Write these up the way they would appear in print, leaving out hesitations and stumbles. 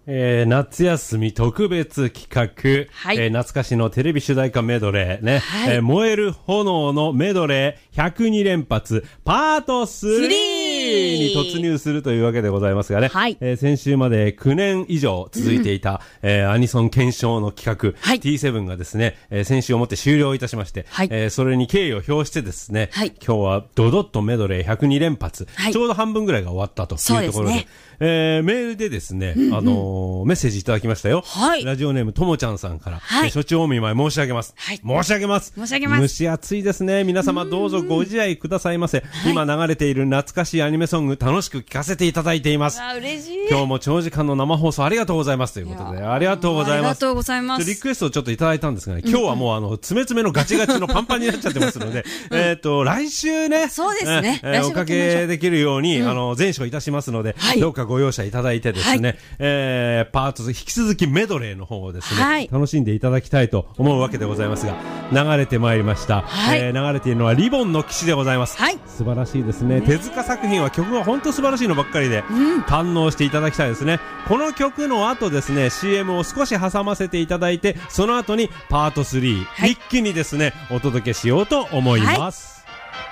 夏休み特別企画、はい、懐かしのテレビ主題歌メドレーね、はい、燃える炎のメドレー102連発パート3に突入するというわけでございますがね、はい、先週まで9年以上続いていた、アニソン検証の企画、はい、T7 がですね、先週をもって終了いたしまして、はい、それに敬意を表してですね、はい、今日はドドッとメドレー102連発、はい、ちょうど半分ぐらいが終わったというところで、メールでですね、メッセージいただきましたよ。はい。ラジオネームともちゃんさんから、はい。所長お見舞い申し上げます。はい。申し上げます。蒸し暑いですね。皆様どうぞご自愛くださいませ。はい、今流れている懐かしいアニメソング楽しく聴かせていただいています。 嬉しい。 今日も長時間の生放送ありがとうございますということで、ありがとうございます。 ありがとうございます。 リクエストをちょっといただいたんですがね、今日はもう詰め詰めのガチガチのパンパンになっちゃってますので、来週ね、 そうですね。 おかけできるように、前処いたしますので、どうかご容赦いただいてですね、パート引き続きメドレーの方をですね、はい、楽しんでいただきたいと思うわけでございますが、流れてまいりました、はい、流れているのはリボンの騎士でございます、はい、素晴らしいですね。手塚作品は曲が本当素晴らしいのばっかりで、堪能していただきたいですね。この曲の後ですね CM を少し挟ませていただいて、その後にパート3、はい、一気にですねお届けしようと思います、はい。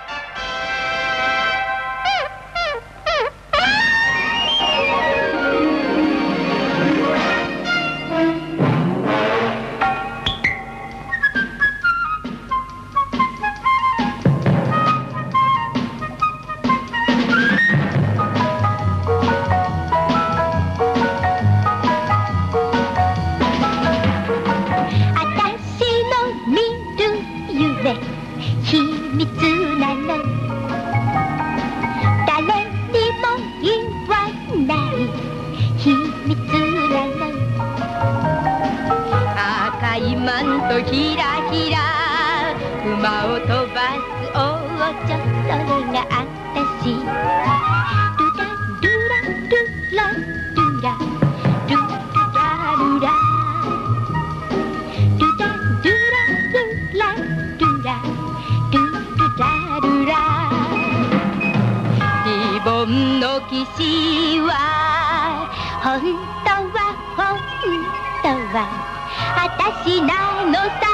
ひらひら馬を飛ばす王女、それがあたし。ドゥラドゥラドゥラドゥラドゥラルラドゥラドゥラドゥラドゥラドゥラルラ。リボンの騎士は本当は本当はあたしなのさ。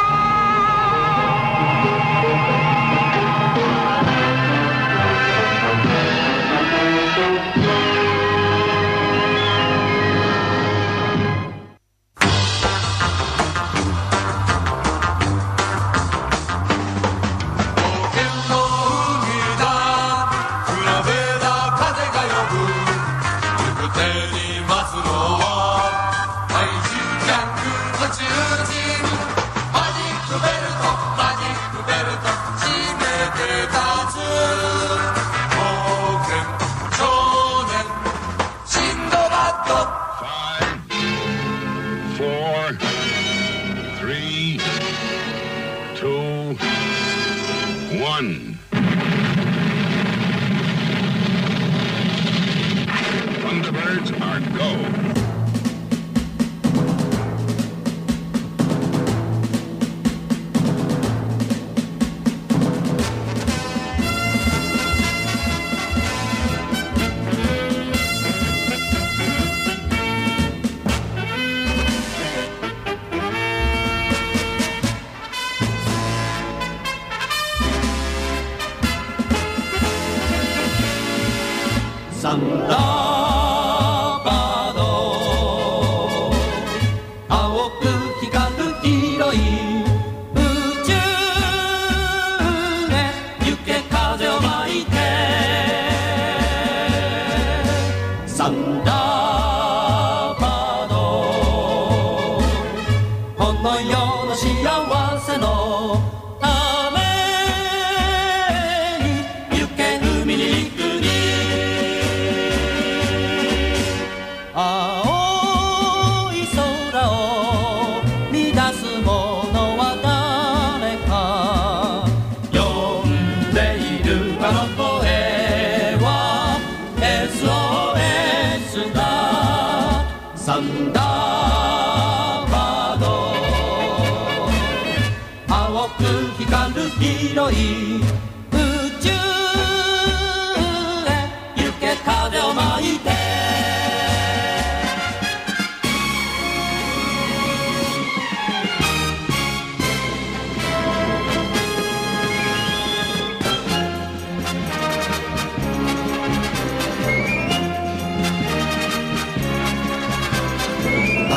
Thunderbirds are go.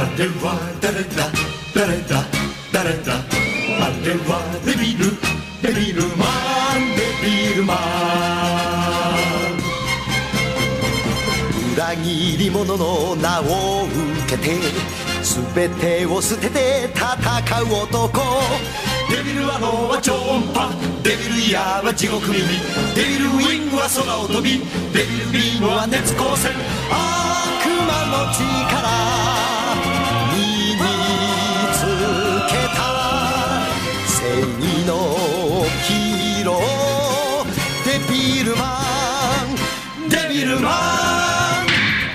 れは誰だ誰だ誰だあれはデビルマンデビルマン裏切り者の名を受けて全てを捨てて戦う男デビルは脳は超音波デビルイヤーは地獄耳デビルウィングは空を飛びデビルビームは熱光線悪魔の力身につけた正義のヒーローデビルマンデビルマン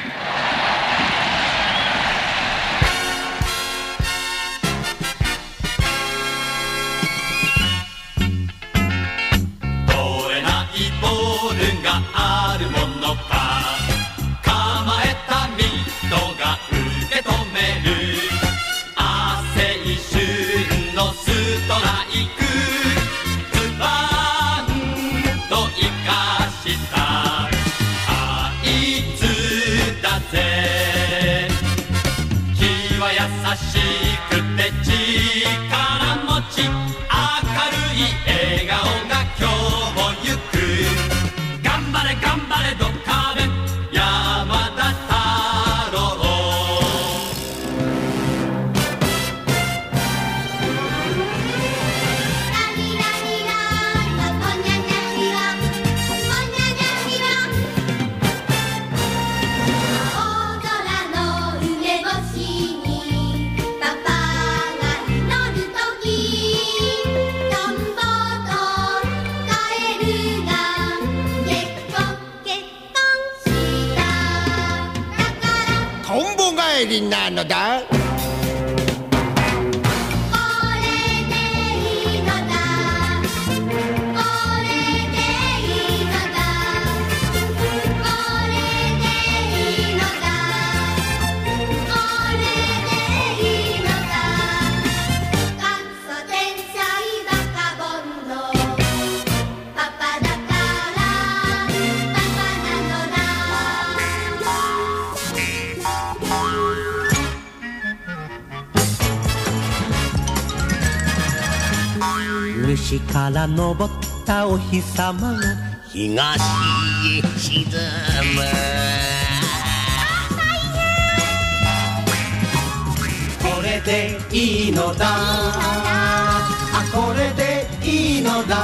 取れないボールがあるものか構えたミットが受け止める青春のストライクズバンと生かしたあいつだぜ気は優しくて力持ち明るい笑顔が今日も行く頑張れ頑張れドカベン山田太郎ラリラリラーポニャニャヒラポニャニャヒラ大空の梅干しにパパが祈るときトンボとカエルが結婚しただからトンボ帰りなのだこれでいいのだこれでいいのだこれでいいのだこれでいいのだ元祖天才バカボンドパパだからパパなのだ西から昇ったお日様が東へ沈むこれでいいのだあこれでいいのだ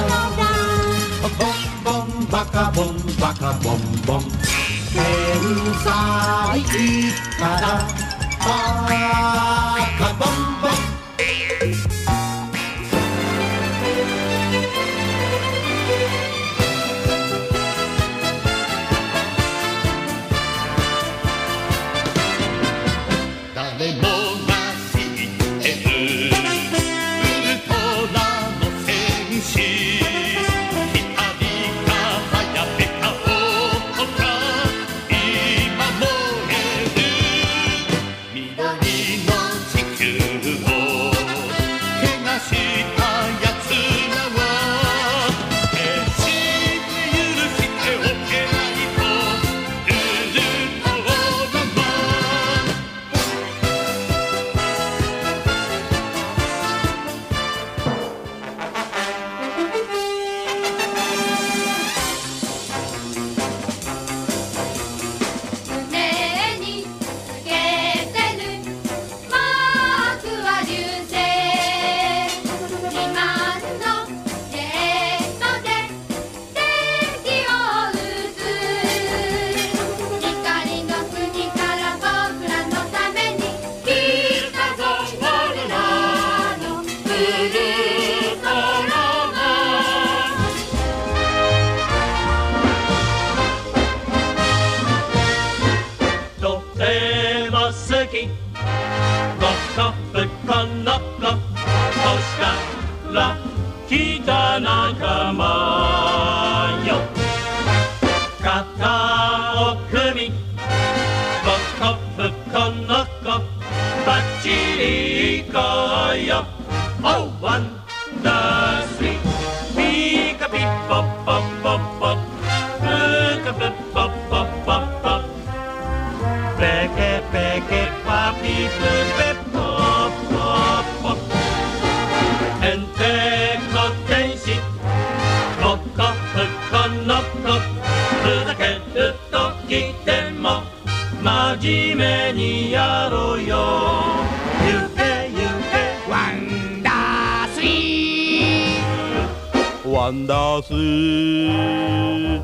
ボンボンバカボンバカボンボン天才からバカボンボン誰もが知ってるウルトラの戦士光が速ペタオが今燃える緑の地球を怪我したやつらは決して許しておけないとウルトラマン胸につけてるマークは流星2万のジェットで敵を撃つ光の国から僕らのために来たぞ我らのウルトラマンとても好きココプコノコ星から来た仲間よ肩を組みココプコノコバッチリ行こうよ Oh, 1, 2, 3ピカピポポポポプカプポポポポペケペケパピプペポポポてんてんこ天使ココフコノコふざけるときても真面目にやろうよ行け行けワンダースリーワンダースリー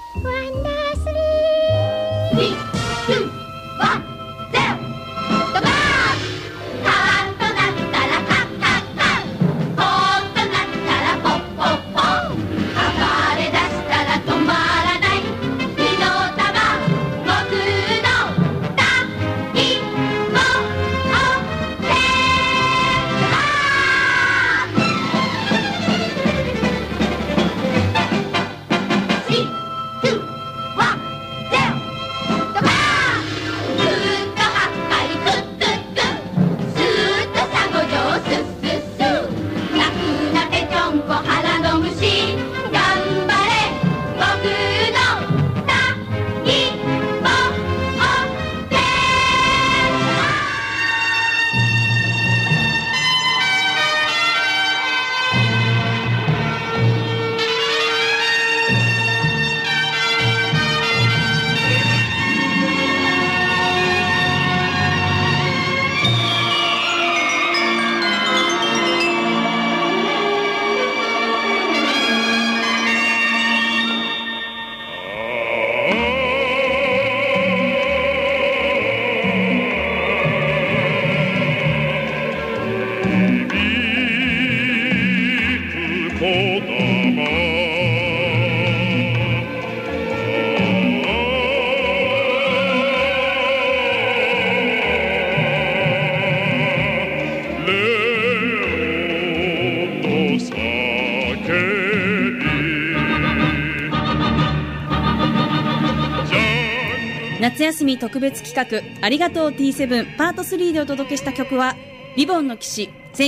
夏休み特別企画ありがとう T7 パート3でお届けした曲はリボンの騎士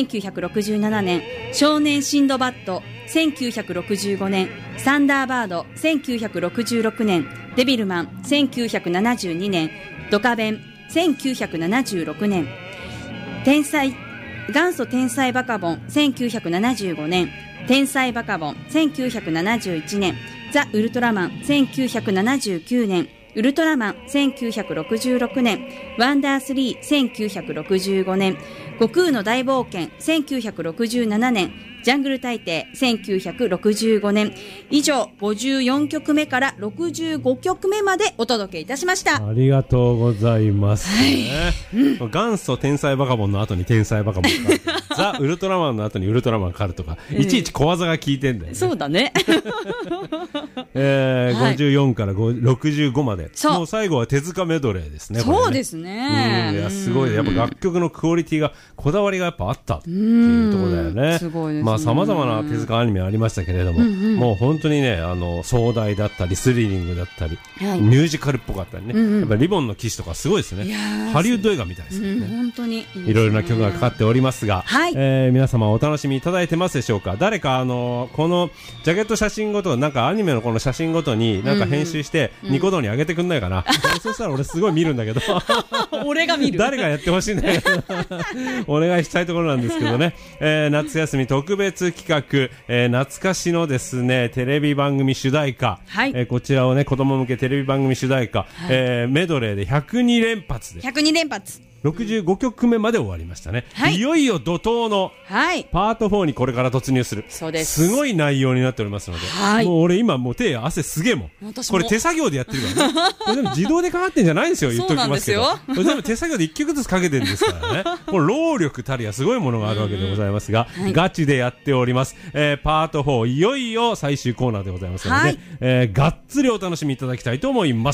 1967年、少年シンドバッド1965年、サンダーバード1966年、デビルマン1972年、ドカベン1976年、元祖天才バカボン1975年、天才バカボン1971年、ザ・ウルトラマン1979年、ウルトラマン1966年、ワンダー3 1965年、悟空の大冒険1967年、ジャングル大帝1965年、以上54曲目から65曲目までお届けいたしました。 ありがとうございます、元祖天才バカボンの後に天才バカボンがザ・ウルトラマンの後にウルトラマンカルとか、いちいち小技が効いてんだよね。 そうだね 54から65まで、もう最後は手塚メドレーですね。 そうですね。 いやすごい、やっぱ楽曲のクオリティが、こだわりがやっぱあったっていうところだよね。 すごいですね。 まあ様々な手塚アニメありましたけれども、もう本当にね、壮大だったりスリリングだったり、ミュージカルっぽかったりね、やっぱリボンの騎士とかすごいですね。ハリウッド映画みたいですよね。 本当にいろいろな曲がかかっておりますが、皆様お楽しみいただいてますでしょうか。誰かこのジャケット写真ごと、なんかアニメのこの写真ごとになんか編集してニコ動に上げてくんないかな。そしたら俺すごい見るんだけど俺が見る。 誰かやってほしいんだけどお願いしたいところなんですけどね。夏休み特別企画、懐かしのですねテレビ番組主題歌、こちらをね子供向けテレビ番組主題歌、メドレーで102連発で 102連発 65曲目まで終わりましたね。いよいよ怒涛のパート4にこれから突入する。 そうです。 すごい内容になっておりますので、もう俺今もう手汗すげえもん。これ手作業でやってるからね。これでも自動でかかってんじゃないんですよ。言っときますけど。これ全部手作業で1曲ずつかけてるんですからね。これ労力たりやすごいものがあるわけでございますが、ガチでやっております。パート4いよいよ最終コーナーでございますので、がっつりお楽しみいただきたいと思います。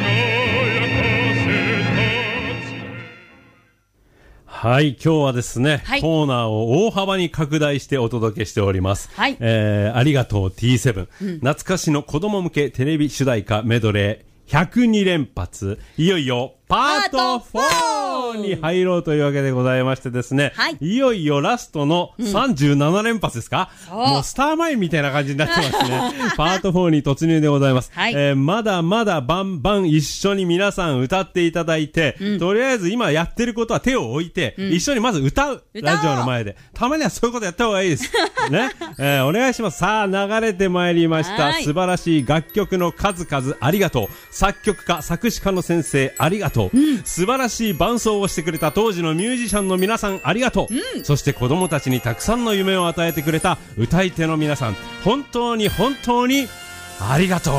はい、今日はですね、コーナーを大幅に拡大してお届けしております。ありがとう T7、懐かしの子供向けテレビ主題歌メドレー102連発、いよいよパート4に入ろうというわけでございましてですね、 はい、 いよいよラストの37連発ですか、もうスターマインみたいな感じになってますね。パート4に突入でございます。はい、まだまだバンバン一緒に皆さん歌っていただいて、とりあえず今やってることは手を置いて、一緒にまず歌う。ラジオの前で。たまにはそういうことやった方がいいです。ね。お願いします。さあ、流れてまいりました。素晴らしい楽曲の数々ありがとう。作曲家、作詞家の先生ありがとう。素晴らしい伴奏をしてくれた当時のミュージシャンの皆さんありがとう。そして子供たちにたくさんの夢を与えてくれた歌い手の皆さん、本当に本当にありがとう。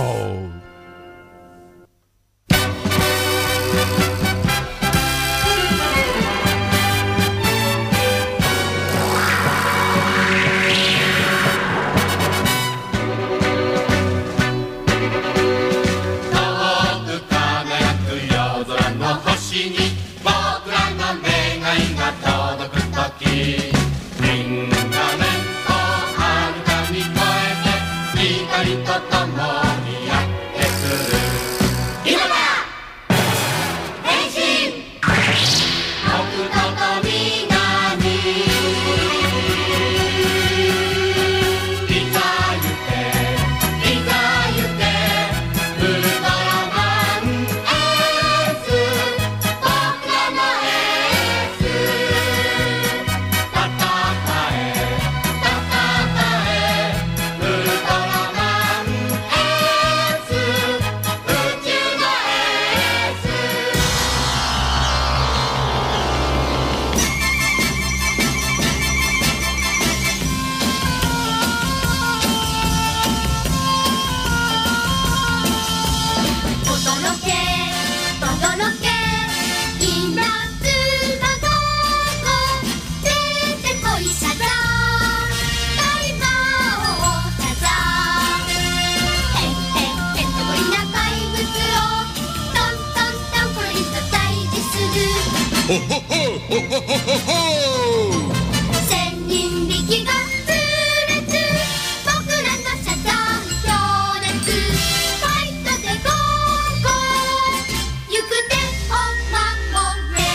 千人力が痛烈、僕らのサザン強烈、ファイトでゴーゴー、行く手を守れ。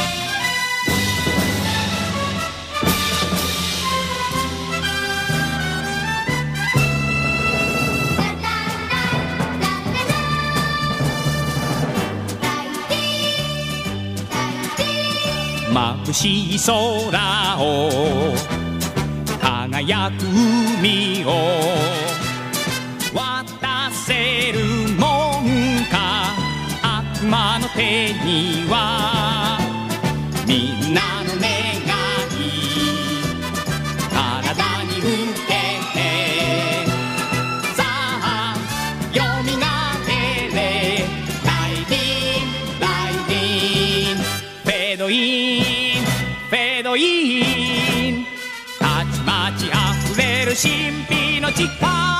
眩しい空を輝く海を渡せるもんか、悪魔の手にはみんなの願い体に受けて、さあよみがえれ、ライディンライディン、フェードインフェードイン、たちまちあふれる神秘の力、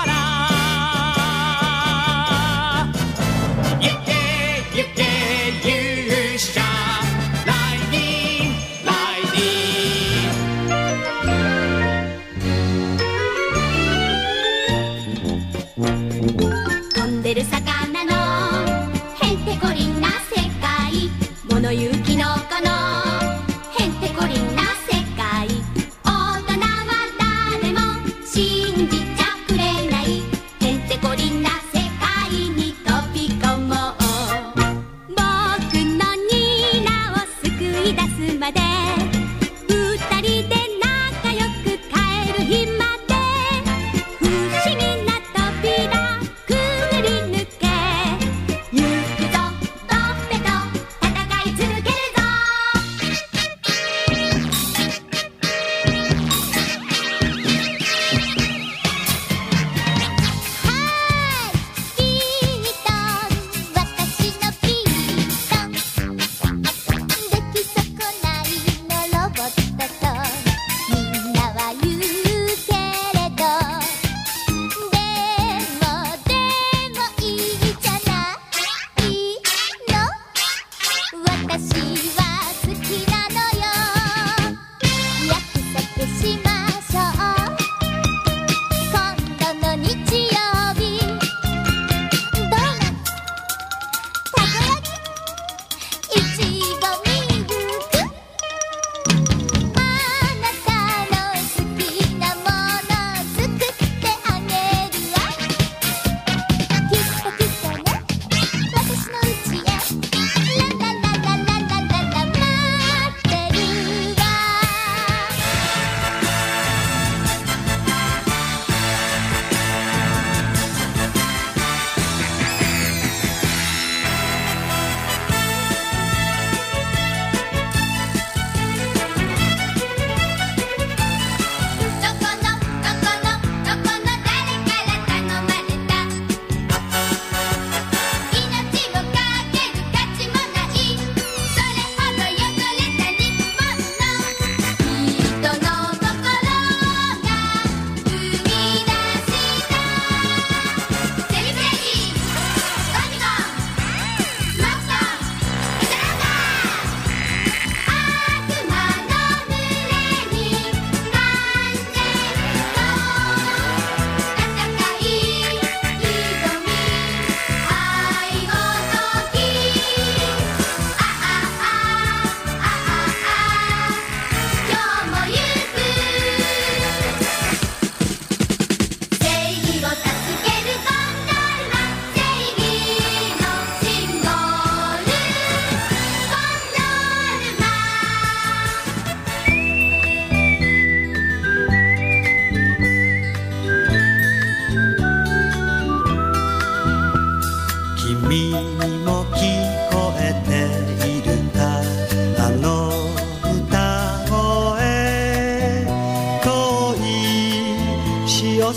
行け行け勇者、ライディンライディン。 飛んでる魚のへんてこりんな世界、物言うキノコのへんてこりんな世界、大人は誰も信じちゃくれない、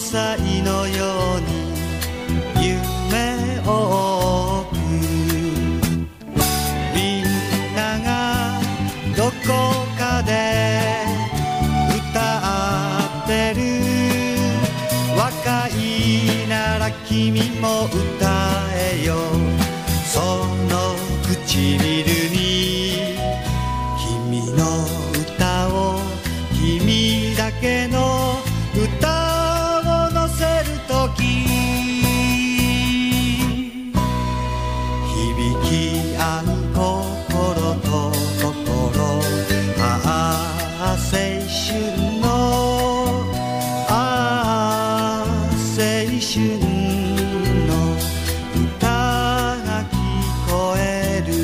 歳のように夢を追うみんながどこかで歌ってる若いなら君も歌えよその唇に君の歌を君だけの歌を乗せるとき響き合う心と心青春の青春の歌が聞こえる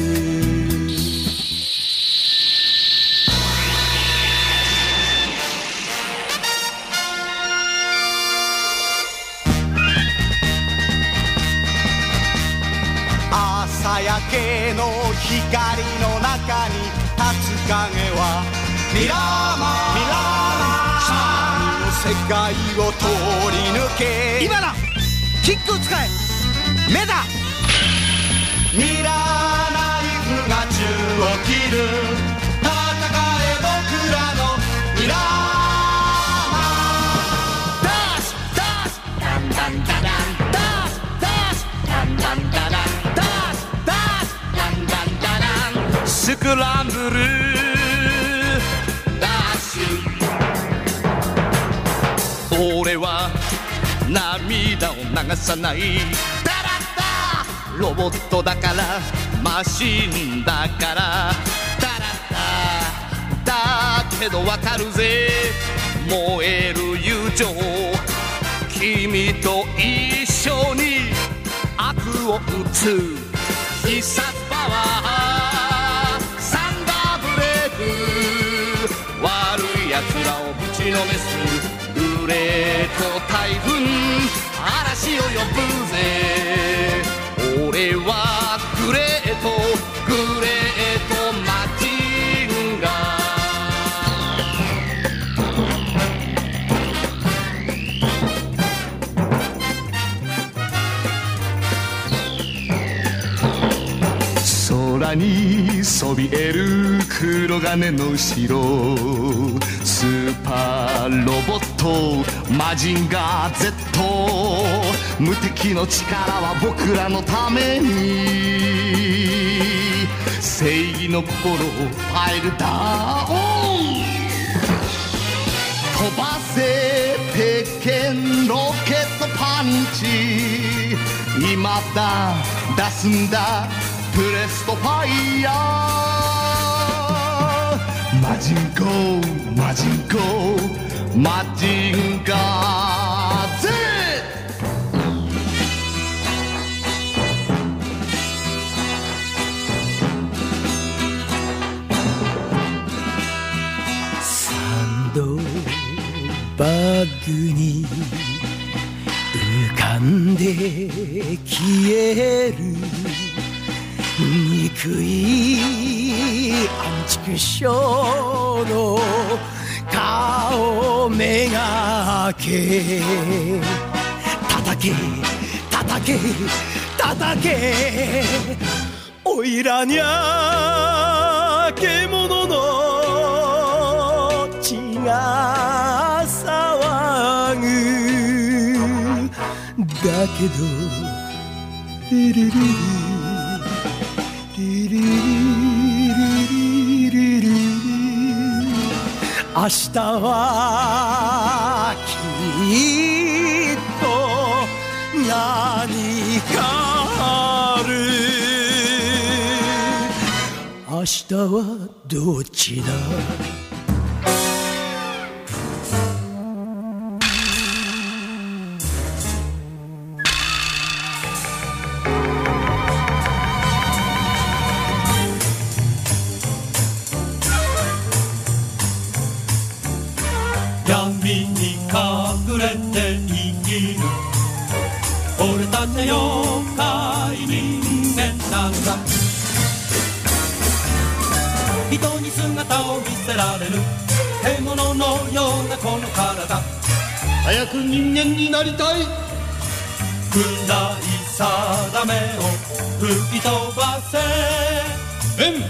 朝焼けの光の中に立つ影はミラーマン世界を通り抜け今だキックを使え目だミラーナイフが宙を切る戦え僕らのミラーマンダッシュダッシュダンダンダダンダッシュダッシュダンダンダダンダッシュダッシュダンダンダダンスクランブルダッシュ俺は涙を流さないダラッダロボットだからマシンだからダラッダだけどわかるぜ燃える友情君と一緒に悪を打つ必殺パワーサンダーブレイク悪い奴らをぶちのめすグレート台風嵐を呼ぶぜ俺はグレートマジンガ空にそびえる黒金の城スーパーロボットマジンガー Z 無敵の力は僕らのために正義の心をパイルダウン飛ばせ鉄拳ロケットパンチ今だ出すんだプレストファイヤーマジンゴーマジンゴーマジンガー Z サンドバッグに浮かんで消える憎いアンチクショーの顔めがけ叩け叩け叩けおいらにゃ獣の血が騒ぐだけどリリリリリリリリリリ明日はきっと何かある明日はどっちだ闇に隠れて生きる俺たち妖怪人間なんだ人に姿を見せられる獣のようなこの体早く人間になりたい。 暗い定めを吹き飛ばせ。 ベン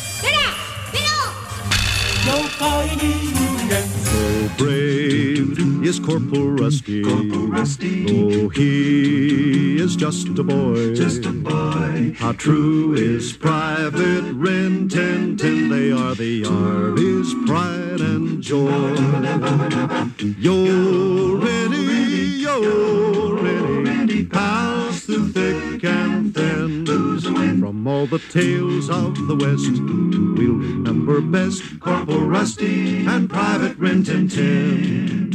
妖怪人間 So brave is Corporal Rusty. Oh, he is just a boy. How true is Private Rin Tin Tin. They are the Army's pride and joy. You're ready, pals through thick and thin. From all the tales of the West, we'll remember best Corporal Rusty and Private Rin Tin Tin.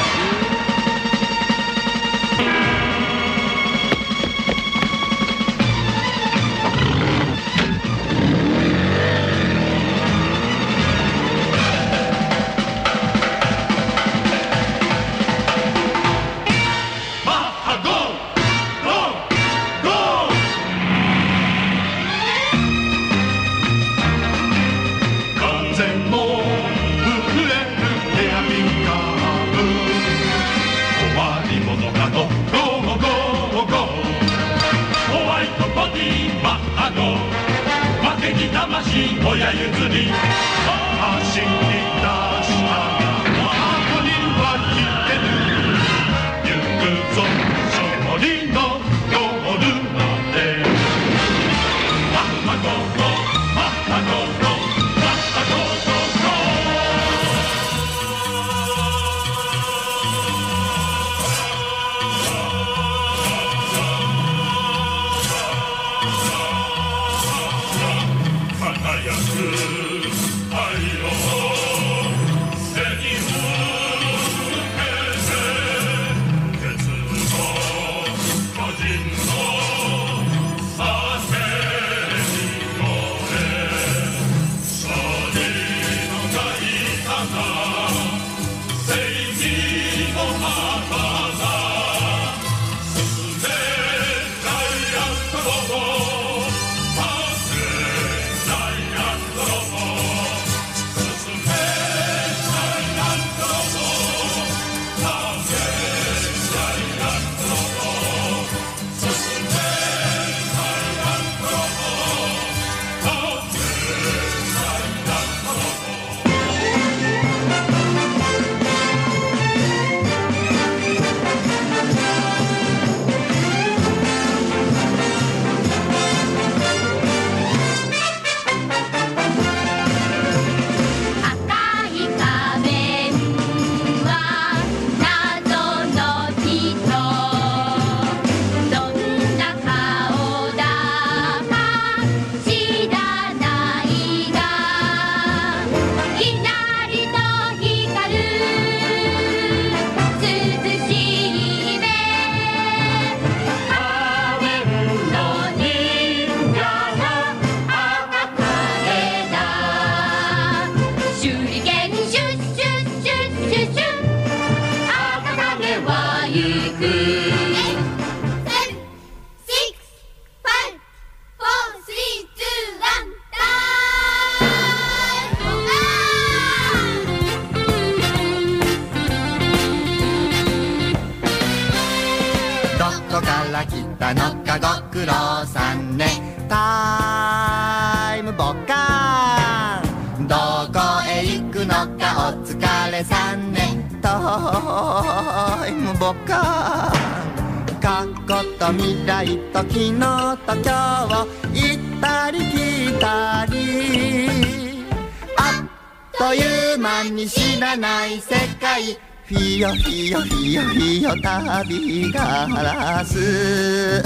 Fio 旅ガラス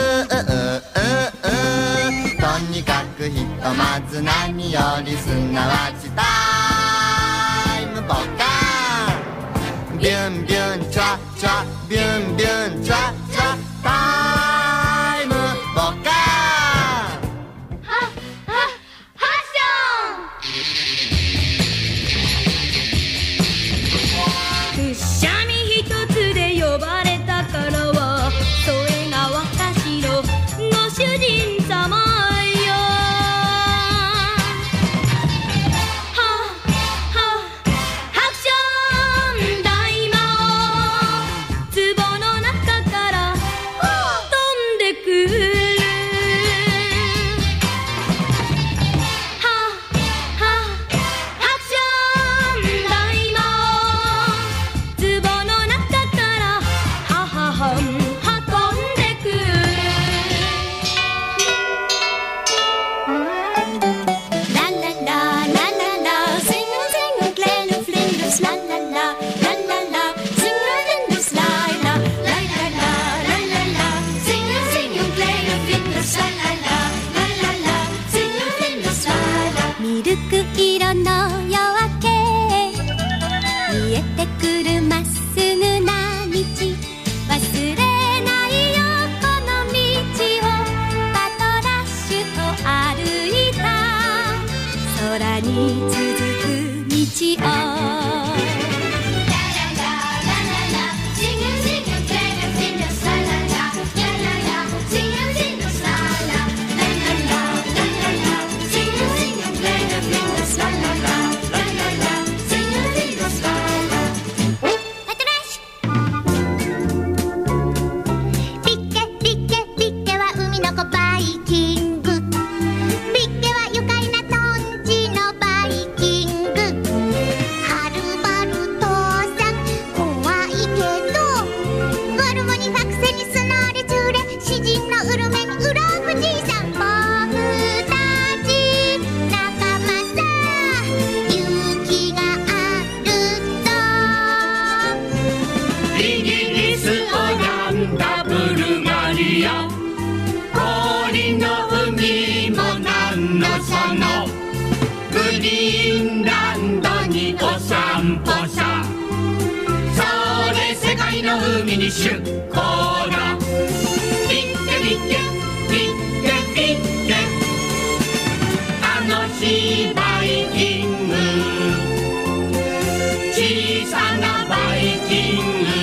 とにかくひとまず何よりすなわちタイムボカンビュンビュンチャチャビュンビュンチャチャタイムボカン白の夜明け見えてくるまっすぐな道忘れないよこの道をパトラッシュと歩いた空に続く道を海に出港だピッケピッケピッケピッケ楽しいバイキング小さなバイキング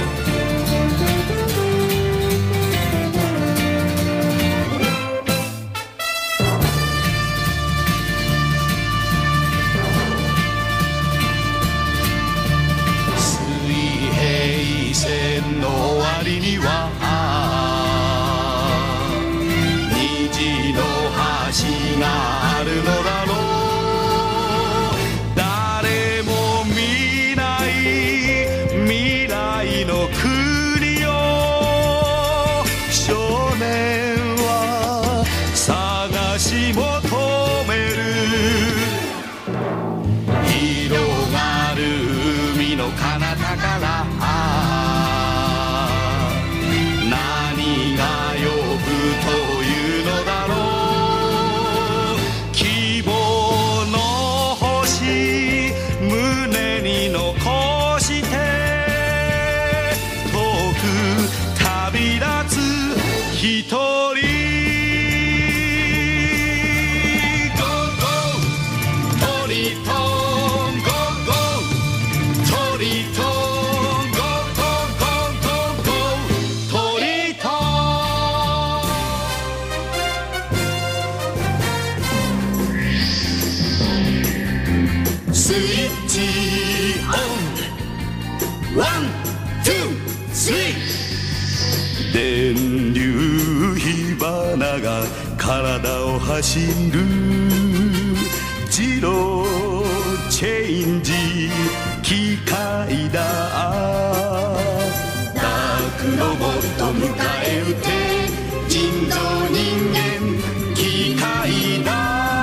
電流火花が体を走る自動チェンジ機械だダークロボット迎え撃て人造人間機械だ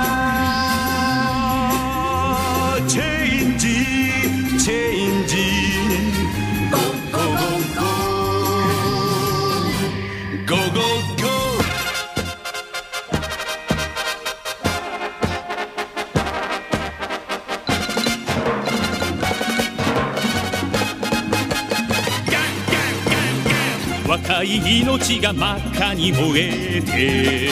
チェンジチェンジゴーゴーゴーゴーGo, go, go! 若い命が真っ赤に燃えて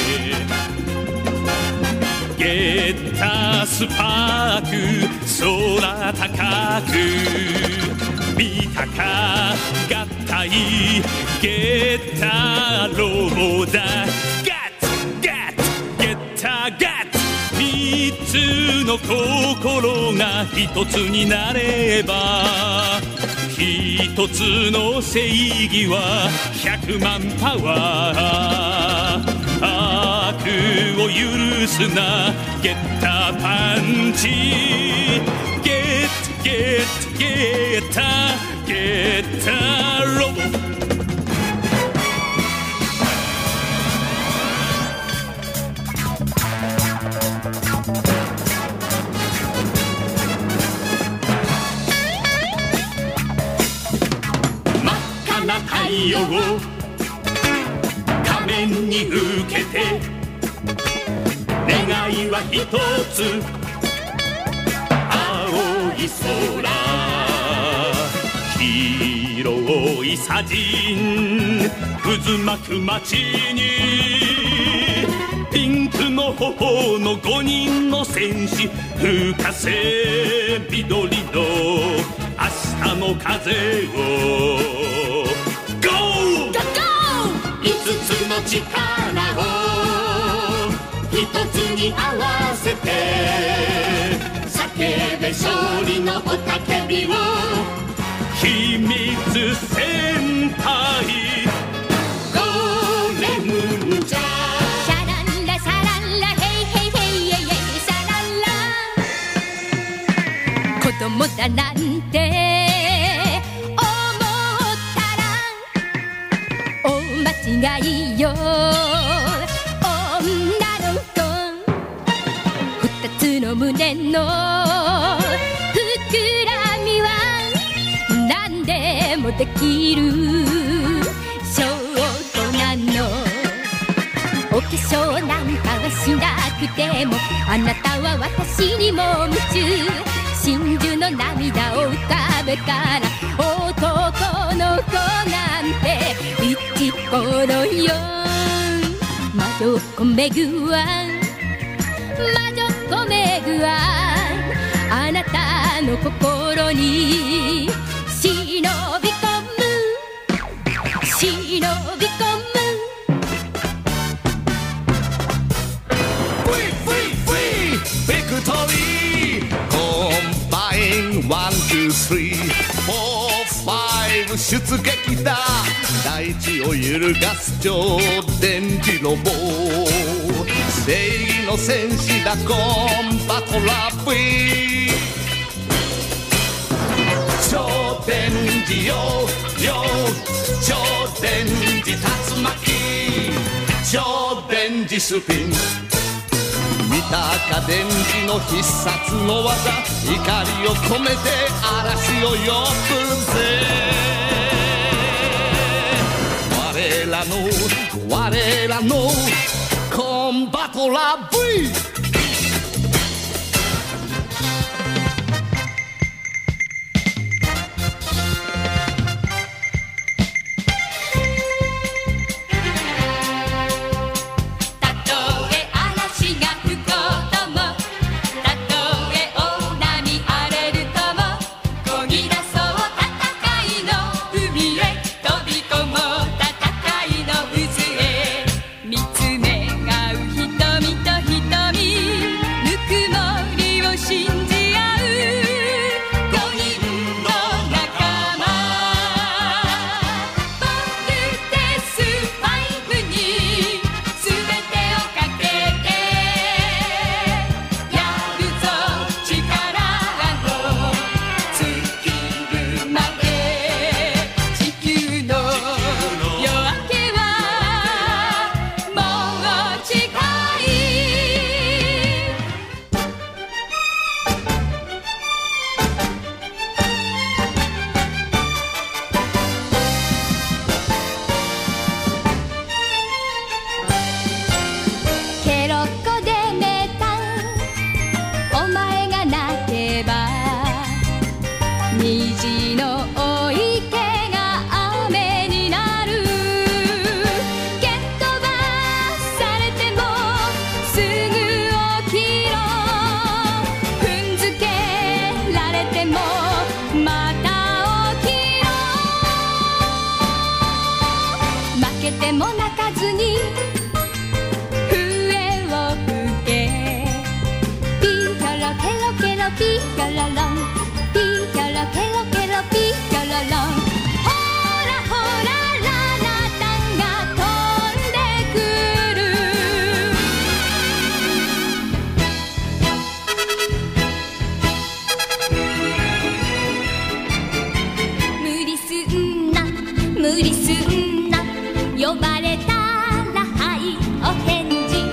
ゲッタスパーク空高く見たか合体ゲッタロボだガッツガッツゲッタガッツ三つの心が一つになれば一つの正義は100万パワー悪を許すなゲッタパンチゲッタゲッタゲッタゲッタロボ太陽を仮面に受けて願いは一つい空広い砂塵渦巻く街にピンクの頬の5人の戦士吹かせ緑の明日の風を GO! 5つの力を一つに合わせて叫べ勝利の雄たけびを秘密戦隊ゴーレムンジャー子供だなんて思ったら大間違いよ女の子二つの胸の膨らみは何でもできるショートなのお化粧なんかはしなくてもあなたは私にも夢中真珠の涙を浮かべたら男の子なんてイチコロよ魔女っ子めぐわ魔女っ子めぐわあなたの心に忍び込む忍び込むビクトリー1、2、3、4、5出撃だ大地を揺るがす超電磁ロボ正義の戦士だコンバトラー V 超電磁よ超電磁竜巻超電磁スピン見たか電磁の必殺の技怒りを込めて嵐を呼ぶぜ我らのコンバトラー V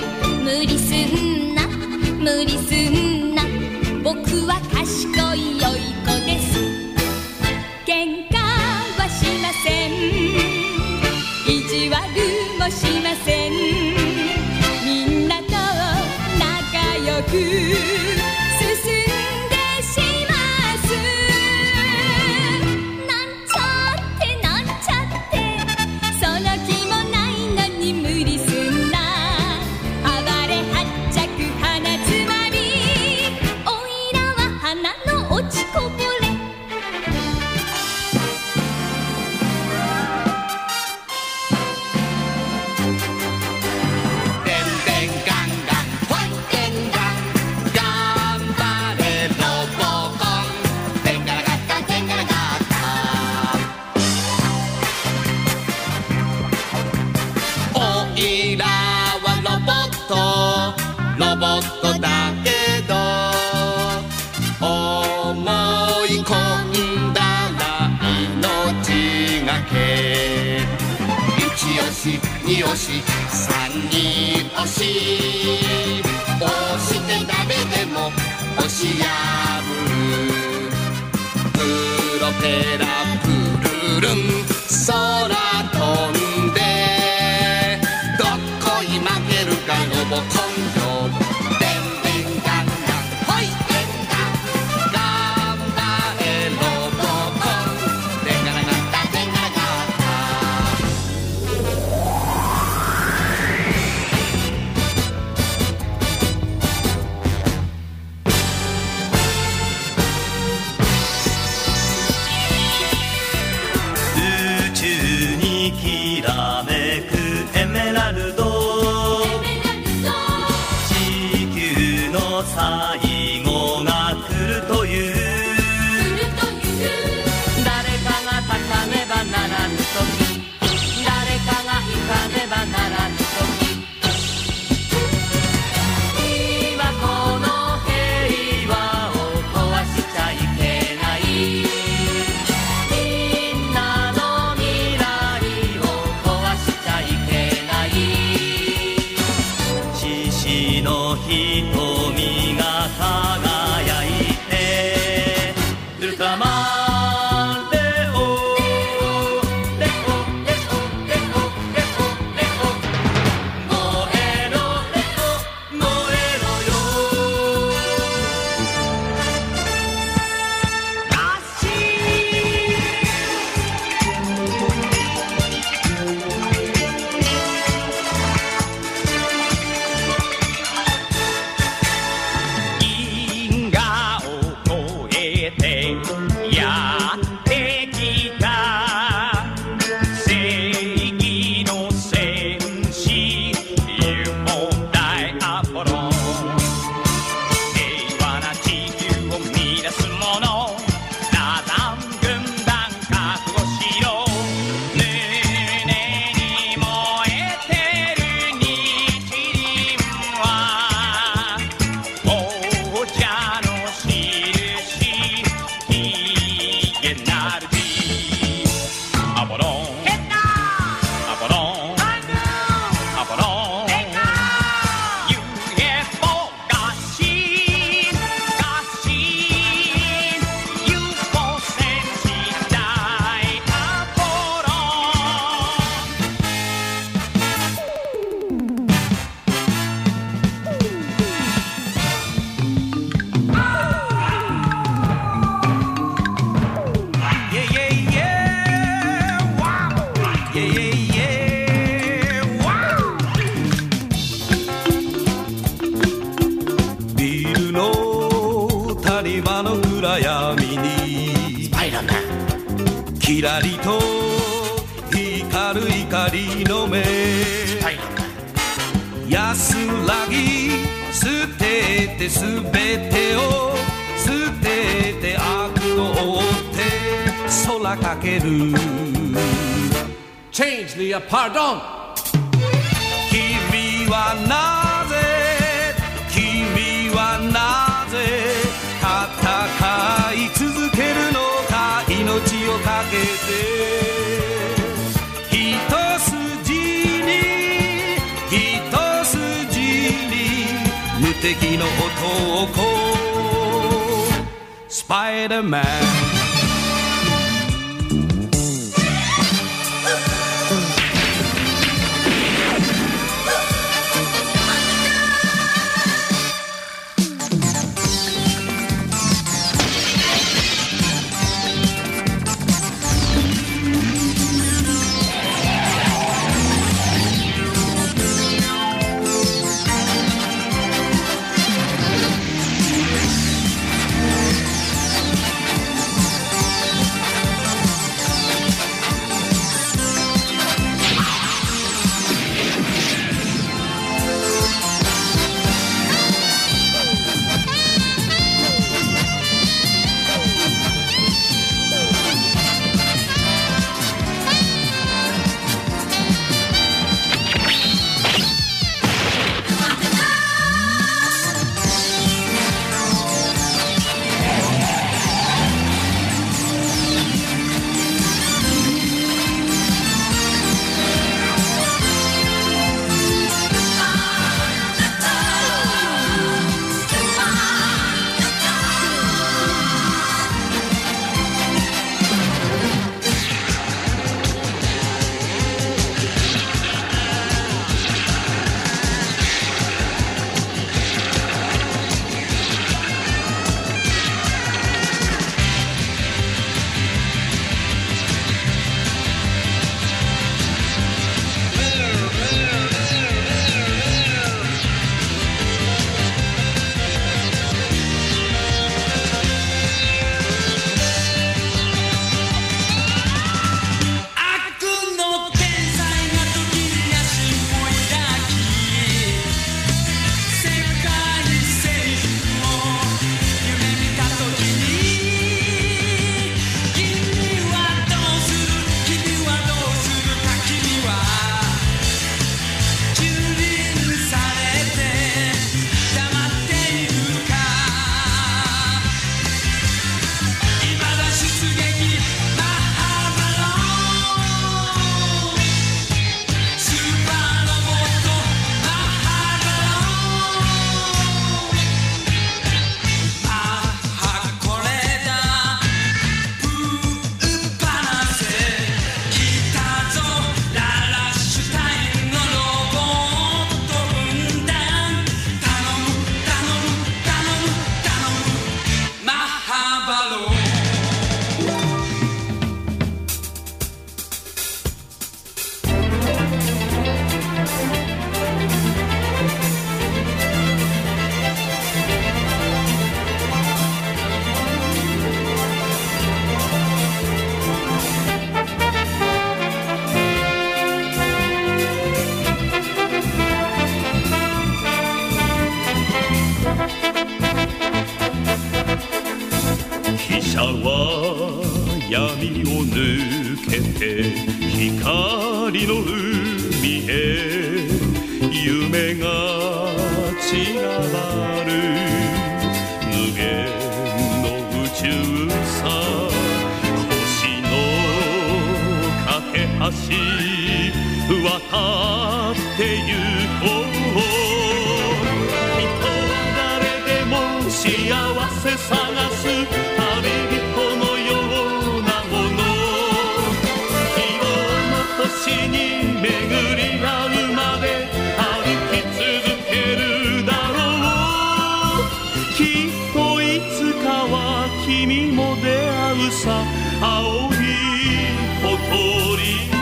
無理すんな僕は賢いよ花の落ちこぼれロボットだけど思い込んだら命がけ1押し2押し3に押し押してダメでも押し破るプロペラプルルン空飛んでどっこい負けるかロボコン最後が来るという誰かが立たねばならぬ時誰かが行かねばならぬ時今この平和を壊しちゃいけないみんなの未来を壊しちゃいけない獅子の瞳輝いてウルトラマンレオレオレオレオレオレオレオ燃えろレオ燃えろよラッシキラリと光る光の目安らぎ捨ててすべてを捨てて悪を追って空かける Change the pardon 君はなぜ君はなぜ戦い続けるのか命をかけて一筋に無敵の男スパイダーマン汽車は闇を抜けて光の海へ夢が散らばる無限の宇宙さ星の架け橋渡ってゆこう人は誰でも幸せ探す旅人のようなもの日の年に巡り合うまで歩き続けるだろうきっといつかは君も出会うさ青い小鳥に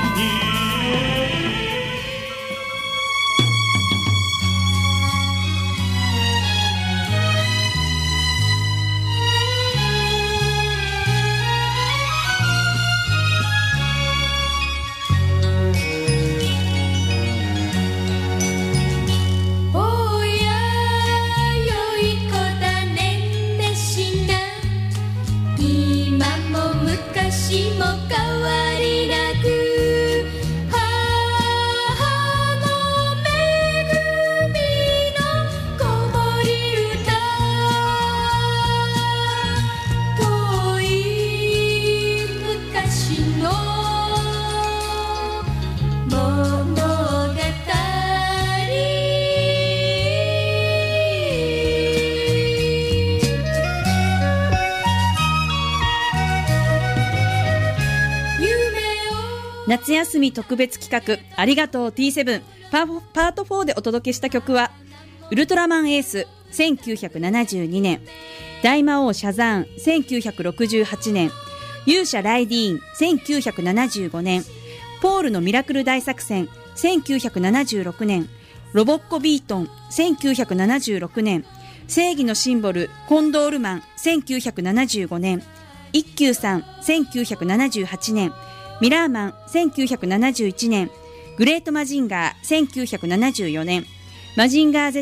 夏休み特別企画ありがとう T7 パート4でお届けした曲はウルトラマンエース1972年大魔王シャザーン1968年勇者ライディーン1975年ポールのミラクル大作戦1976年ロボッコビートン1976年正義のシンボルコンドールマン1975年一休さん1978年ミラーマン1971年グレートマジンガー1974年マジンガー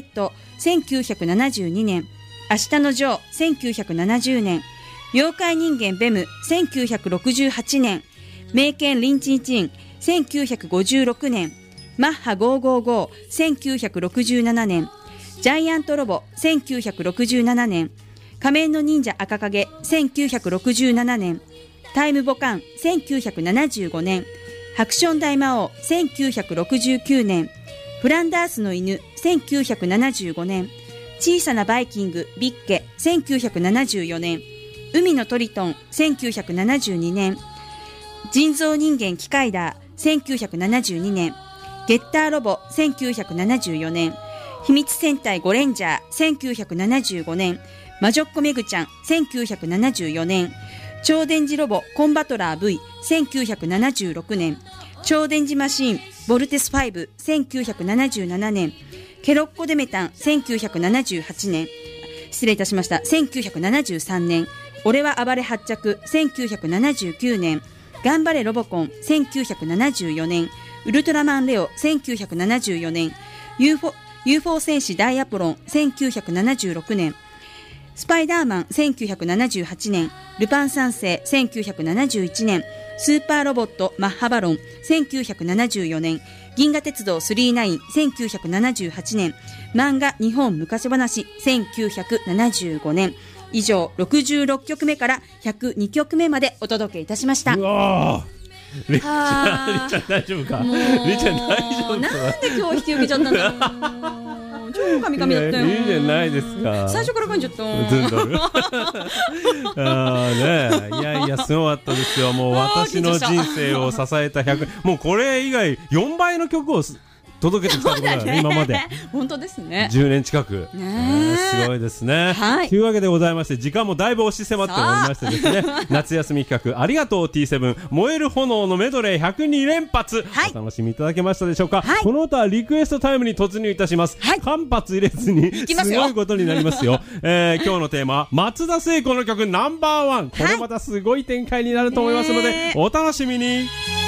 Z1972 年明日のジョー1970年妖怪人間ベム1968年名犬リンチンチン1956年マッハ555 1967年ジャイアントロボ1967年仮面の忍者赤影1967年タイムボカン1975年ハクション大魔王1969年フランダースの犬1975年小さなバイキングビッケ1974年海のトリトン1972年人造人間キカイダー1972年ゲッターロボ1974年秘密戦隊ゴレンジャー1975年魔女っ子メグちゃん1974年超電磁ロボコンバトラー V1976 年超電磁マシーンボルテス5 1977年ケロッコデメタン1978年失礼いたしました1973年俺は暴れ発着1979年頑張れロボコン1974年ウルトラマンレオ1974年 UFO 戦士ダイアポロン1976年スパイダーマン1978年ルパン三世1971年スーパーロボットマッハバロン1974年銀河鉄道39 1978年漫画日本昔話1975年以上66曲目から102曲目までお届けいたしました。 うわーりっちゃん大丈夫か。りっちゃん大丈夫か。 なんで今日引き受けちゃったんだろう。超神々だったよ。 いいじゃないですか。 最初から噛んじゃった。 ずんどる。ね、いやいやすごかったですよ。もう私の人生を支えた100、もうこれ以外4倍の曲を届けてきたところだね、今まで。 本当ですね。 10年近く。すごいですね。はい。というわけでございまして、時間もだいぶ押し迫っておりましてですね、夏休み企画、ありがとう T7、燃える炎のメドレー102連発、はい、お楽しみいただけましたでしょうか。はい、この後はリクエストタイムに突入いたします。はい、間髪入れずに、すごいことになりますよ。今日のテーマは、松田聖子の曲ナンバーワン。これまたすごい展開になると思いますので、お楽しみに。